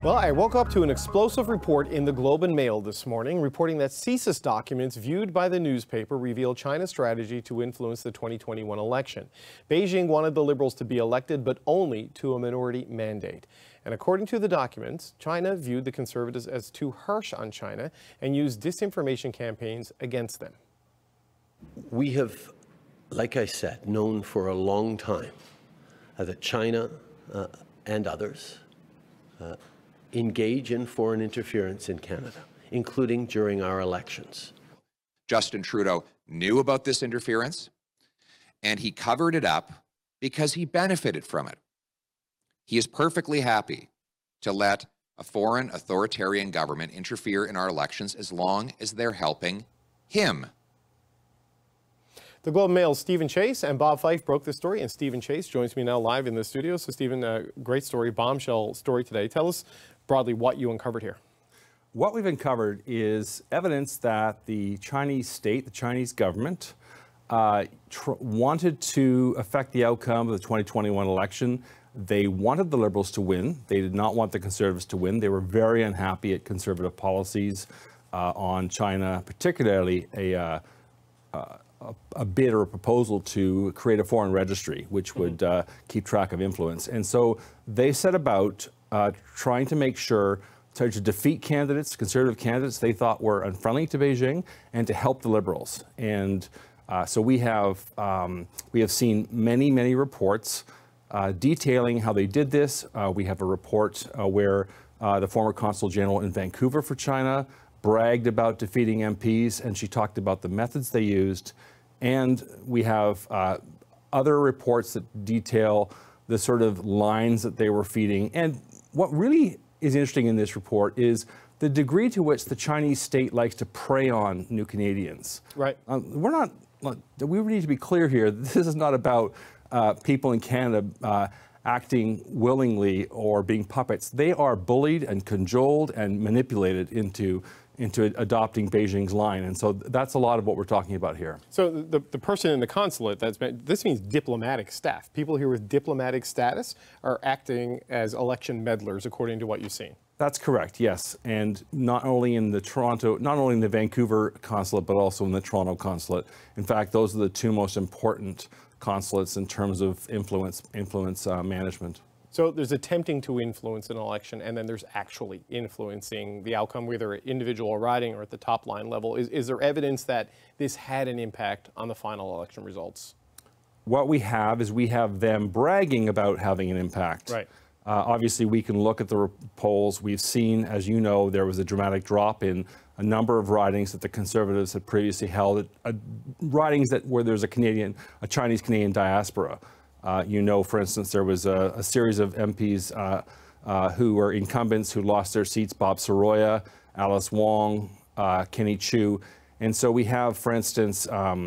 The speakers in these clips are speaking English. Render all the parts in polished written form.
Well, I woke up to an explosive report in the Globe and Mail this morning, reporting that CSIS documents viewed by the newspaper reveal China's strategy to influence the 2021 election. Beijing wanted the Liberals to be elected, but only to a minority mandate. And according to the documents, China viewed the Conservatives as too harsh on China and used disinformation campaigns against them. We have, like I said, known for a long time that China and others engage in foreign interference in Canada, including during our elections. Justin Trudeau knew about this interference, and he covered it up because he benefited from it. He is perfectly happy to let a foreign authoritarian government interfere in our elections as long as they're helping him. The Globe and Mail's Stephen Chase and Bob Fife broke this story, and Stephen Chase joins me now live in the studio. So, Stephen, great story, bombshell story today. Tell us broadly what you uncovered here. What we've uncovered is evidence that the Chinese state, the Chinese government, wanted to affect the outcome of the 2021 election. They wanted the Liberals to win. They did not want the Conservatives to win. They were very unhappy at Conservative policies on China, particularly a bid or a proposal to create a foreign registry, which would keep track of influence. And so they set about trying to make sure to defeat candidates, Conservative candidates they thought were unfriendly to Beijing, and to help the Liberals. And so we have seen many reports detailing how they did this. We have a report where the former Consul General in Vancouver for China bragged about defeating MPs, and she talked about the methods they used. And we have other reports that detail the sort of lines that they were feeding. And what really is interesting in this report is the degree to which the Chinese state likes to prey on New Canadians. Right. We need to be clear here. This is not about people in Canada acting willingly or being puppets. They are bullied and cajoled and manipulated into adopting Beijing's line. And so that's a lot of what we're talking about here. So the person in the consulate, this means diplomatic staff. People here with diplomatic status are acting as election meddlers, according to what you've seen. That's correct, yes. And not only in the Vancouver consulate, but also in the Toronto consulate. In fact, those are the two most important consulates in terms of influence management. So there's attempting to influence an election, and then there's actually influencing the outcome, whether at individual riding or at the top line level. Is there evidence that this had an impact on the final election results? What we have is we have them bragging about having an impact. Right. Obviously, we can look at the polls. We've seen, as you know, there was a dramatic drop in a number of ridings that the Conservatives had previously held, ridings where there's a Chinese-Canadian diaspora. For instance, there was a series of MPs who were incumbents who lost their seats, Bob Soroya, Alice Wong, Kenny Chiu. And so we have, for instance,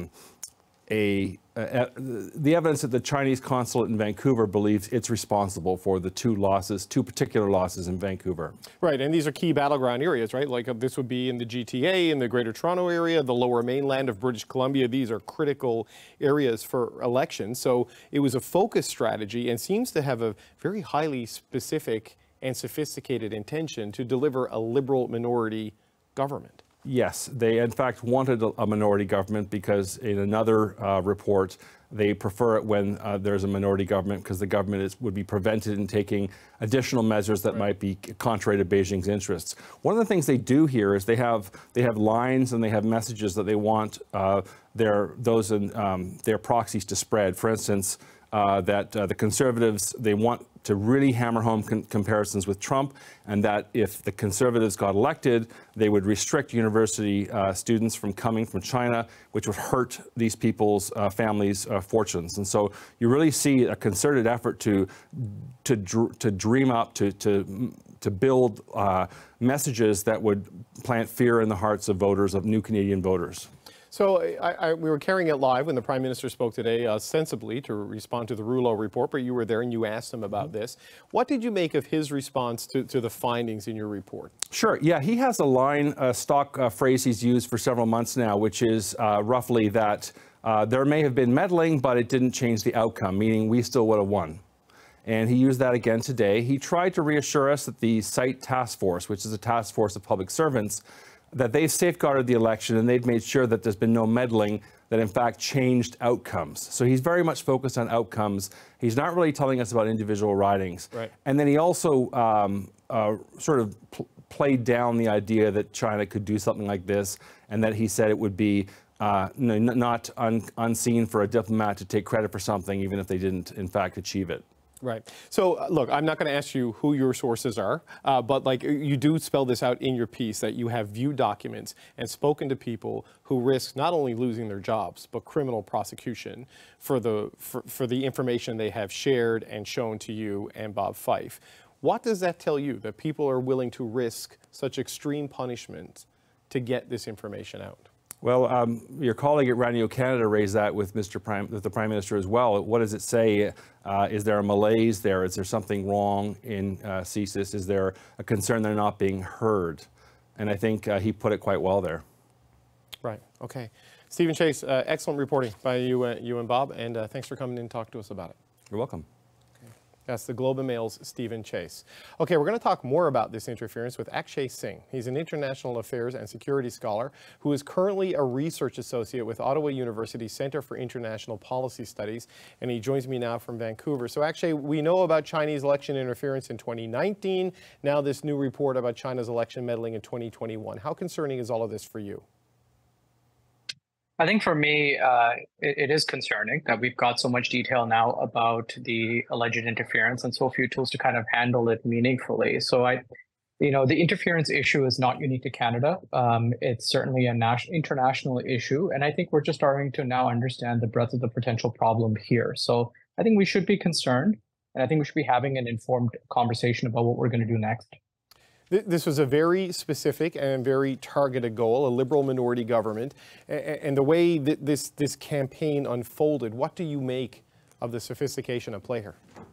the evidence that the Chinese consulate in Vancouver believes it's responsible for the two particular losses in Vancouver. Right, and these are key battleground areas, right? Like this would be in the GTA, in the Greater Toronto Area, the lower mainland of British Columbia. These are critical areas for elections. So it was a focused strategy and seems to have a very highly specific and sophisticated intention to deliver a Liberal minority government. Yes, they in fact wanted a minority government because in another report, they prefer it when there's a minority government because the government would be prevented in taking additional measures that might be contrary to Beijing's interests. One of the things they do here is they have lines and they have messages that they want their proxies to spread. For instance, that the Conservatives, they want to really hammer home comparisons with Trump, and that if the Conservatives got elected, they would restrict university students from coming from China, which would hurt these people's families' fortunes. And so you really see a concerted effort to dream up, to build messages that would plant fear in the hearts of voters, of new Canadian voters. So we were carrying it live when the Prime Minister spoke today, sensibly to respond to the Rouleau report, but you were there and you asked him about this. What did you make of his response to the findings in your report? Sure. Yeah, he has a stock phrase he's used for several months now, which is roughly that there may have been meddling, but it didn't change the outcome, meaning we still would have won. And he used that again today. He tried to reassure us that the SITE task force, which is a task force of public servants, that they've safeguarded the election and they've made sure that there's been no meddling that in fact changed outcomes. So he's very much focused on outcomes. He's not really telling us about individual ridings. Right. And then he also sort of played down the idea that China could do something like this, and that he said it would be not unseen for a diplomat to take credit for something even if they didn't in fact achieve it. Right. So, look, I'm not going to ask you who your sources are, but like you do spell this out in your piece that you have viewed documents and spoken to people who risk not only losing their jobs, but criminal prosecution for the information they have shared and shown to you and Bob Fife. What does that tell you, that people are willing to risk such extreme punishment to get this information out? Well, your colleague at Radio Canada raised that with the Prime Minister as well. What does it say? Is there a malaise there? Is there something wrong in CSIS? Is there a concern they're not being heard? And I think he put it quite well there. Right. Okay. Stephen Chase, excellent reporting by you and Bob, and thanks for coming in and talking to us about it. You're welcome. That's the Globe and Mail's Stephen Chase. Okay, we're going to talk more about this interference with Akshay Singh. He's an international affairs and security scholar who is currently a research associate with Ottawa University Centre for International Policy Studies, and he joins me now from Vancouver. So Akshay, we know about Chinese election interference in 2019, now this new report about China's election meddling in 2021. How concerning is all of this for you? I think for me, it is concerning that we've got so much detail now about the alleged interference and so few tools to kind of handle it meaningfully. So the interference issue is not unique to Canada. It's certainly an international issue. And I think we're just starting to now understand the breadth of the potential problem here. So I think we should be concerned, and I think we should be having an informed conversation about what we're going to do next. This was a very specific and very targeted goal, a Liberal minority government. And the way that this campaign unfolded, what do you make of the sophistication at play here?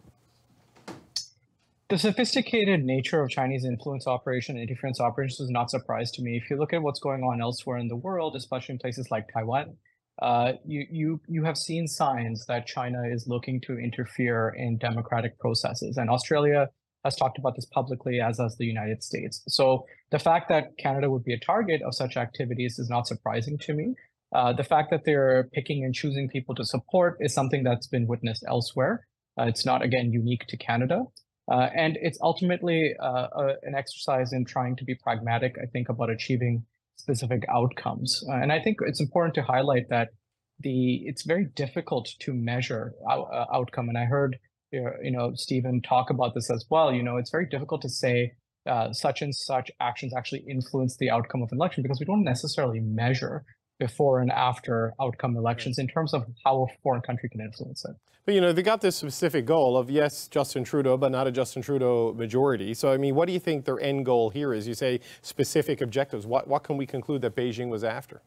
The sophisticated nature of Chinese influence operation and interference operations is not a surprise to me. If you look at what's going on elsewhere in the world, especially in places like Taiwan, you have seen signs that China is looking to interfere in democratic processes. And Australia has talked about this publicly, as has the United States. So the fact that Canada would be a target of such activities is not surprising to me. The fact that they're picking and choosing people to support is something that's been witnessed elsewhere. It's not, again, unique to Canada. And it's ultimately an exercise in trying to be pragmatic, I think, about achieving specific outcomes. And I think it's important to highlight that it's very difficult to measure outcome. And I heard Stephen talk about this as well. It's very difficult to say such and such actions actually influence the outcome of an election because we don't necessarily measure before and after outcome elections in terms of how a foreign country can influence it. But, they got this specific goal of, yes, Justin Trudeau, but not a Justin Trudeau majority. So, I mean, what do you think their end goal here is? You say specific objectives. What can we conclude that Beijing was after?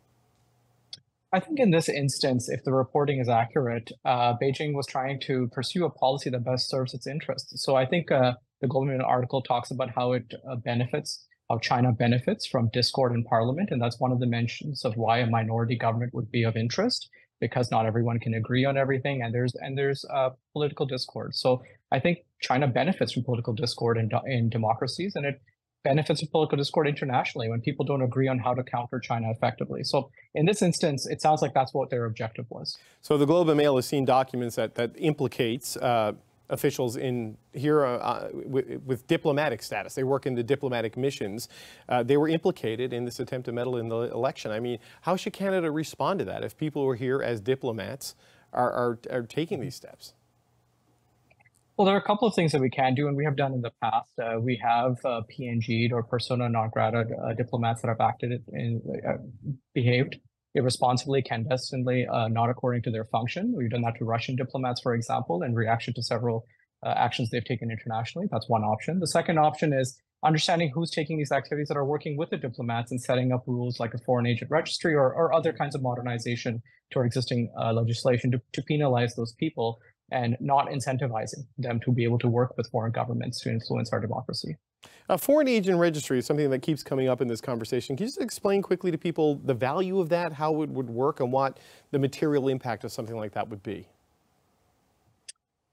I think in this instance, if the reporting is accurate, Beijing was trying to pursue a policy that best serves its interests. So I think the Globe and Mail article talks about how it how China benefits from discord in parliament. And that's one of the mentions of why a minority government would be of interest, because not everyone can agree on everything. And there's political discord. So I think China benefits from political discord in democracies, and it benefits of political discord internationally when people don't agree on how to counter China effectively. So in this instance, it sounds like that's what their objective was. So the Globe and Mail has seen documents that implicates officials in here with diplomatic status. They work in the diplomatic missions. They were implicated in this attempt to meddle in the election. I mean, how should Canada respond to that if people who are here as diplomats are taking these steps? Well, there are a couple of things that we can do, and we have done in the past. We have PNG'd or persona non grata diplomats that have acted and behaved irresponsibly, clandestinely, not according to their function. We've done that to Russian diplomats, for example, in reaction to several actions they've taken internationally. That's one option. The second option is understanding who's taking these activities that are working with the diplomats and setting up rules like a foreign agent registry or other kinds of modernization to our existing legislation to penalize those people, and not incentivizing them to be able to work with foreign governments to influence our democracy. Foreign agent registry is something that keeps coming up in this conversation. Can you just explain quickly to people the value of that, how it would work, and what the material impact of something like that would be?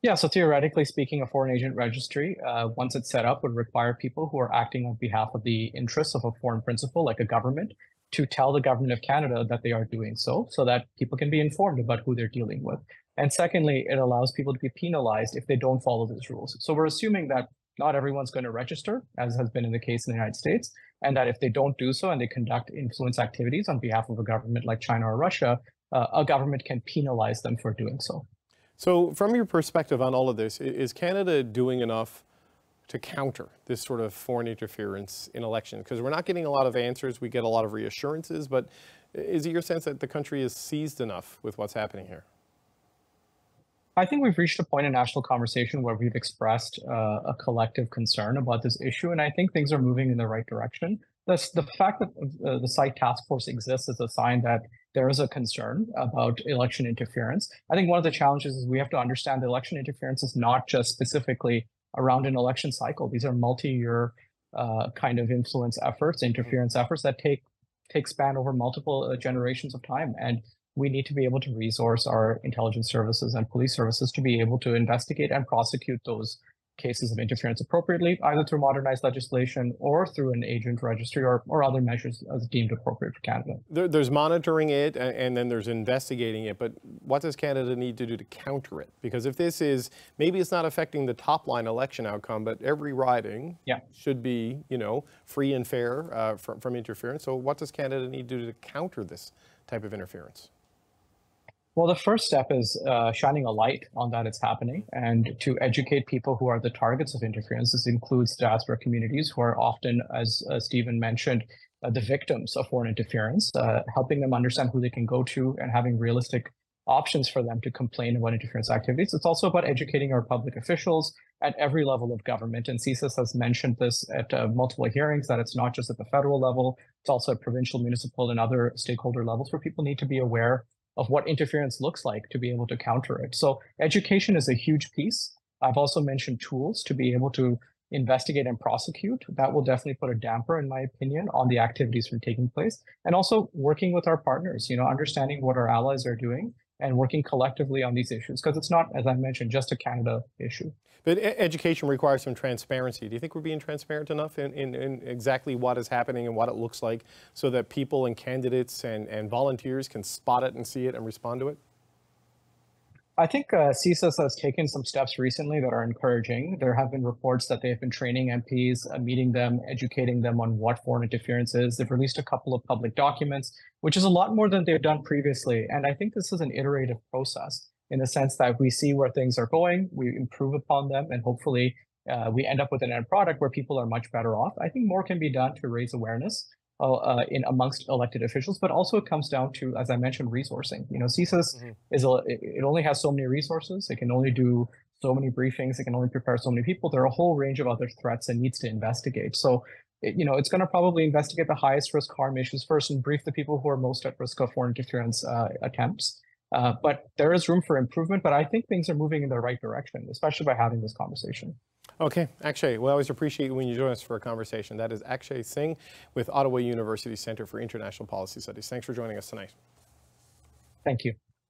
Yeah, so theoretically speaking, a foreign agent registry, once it's set up, would require people who are acting on behalf of the interests of a foreign principal, like a government, to tell the government of Canada that they are doing so that people can be informed about who they're dealing with. And secondly, it allows people to be penalized if they don't follow those rules. So we're assuming that not everyone's going to register, as has been in the case in the United States, and that if they don't do so and they conduct influence activities on behalf of a government like China or Russia, a government can penalize them for doing so. So from your perspective on all of this, is Canada doing enough to counter this sort of foreign interference in elections? Because we're not getting a lot of answers, we get a lot of reassurances, but is it your sense that the country is seized enough with what's happening here? I think we've reached a point in national conversation where we've expressed a collective concern about this issue, and I think things are moving in the right direction. The fact that the site task force exists is a sign that there is a concern about election interference. I think one of the challenges is we have to understand that election interference is not just specifically around an election cycle. These are multi-year kind of influence efforts, interference efforts that take span over multiple generations of time. And we need to be able to resource our intelligence services and police services to be able to investigate and prosecute those cases of interference appropriately, either through modernized legislation or through an agent registry or other measures as deemed appropriate for Canada. There's monitoring it and then there's investigating it, but what does Canada need to do to counter it? Because if this is, maybe it's not affecting the top line election outcome, but every riding should be, free and fair from interference. So what does Canada need to do to counter this type of interference? Well, the first step is shining a light on that it's happening and to educate people who are the targets of interference. This includes diaspora communities who are often, as Stephen mentioned, the victims of foreign interference, helping them understand who they can go to and having realistic options for them to complain about interference activities. It's also about educating our public officials at every level of government. And CSIS has mentioned this at multiple hearings, that it's not just at the federal level, it's also at provincial, municipal, and other stakeholder levels where people need to be aware of what interference looks like to be able to counter it. So education is a huge piece. I've also mentioned tools to be able to investigate and prosecute. That will definitely put a damper, in my opinion, on the activities from taking place. And also working with our partners, understanding what our allies are doing and working collectively on these issues, because it's not, as I mentioned, just a Canada issue. But education requires some transparency. Do you think we're being transparent enough in exactly what is happening and what it looks like so that people and candidates and volunteers can spot it and see it and respond to it? I think CSIS has taken some steps recently that are encouraging. There have been reports that they've been training MPs, meeting them, educating them on what foreign interference is. They've released a couple of public documents, which is a lot more than they've done previously. And I think this is an iterative process in the sense that we see where things are going, we improve upon them, and hopefully we end up with an end product where people are much better off. I think more can be done to raise awareness in amongst elected officials, but also it comes down to, as I mentioned, resourcing. CSIS it only has so many resources. It can only do so many briefings. It can only prepare so many people. There are a whole range of other threats it needs to investigate. So, it's going to probably investigate the highest risk harm issues first and brief the people who are most at risk of foreign interference attempts. But there is room for improvement, but I think things are moving in the right direction, especially by having this conversation. Okay, Akshay, we always appreciate when you join us for a conversation. That is Akshay Singh with Ottawa University Centre for International Policy Studies. Thanks for joining us tonight. Thank you.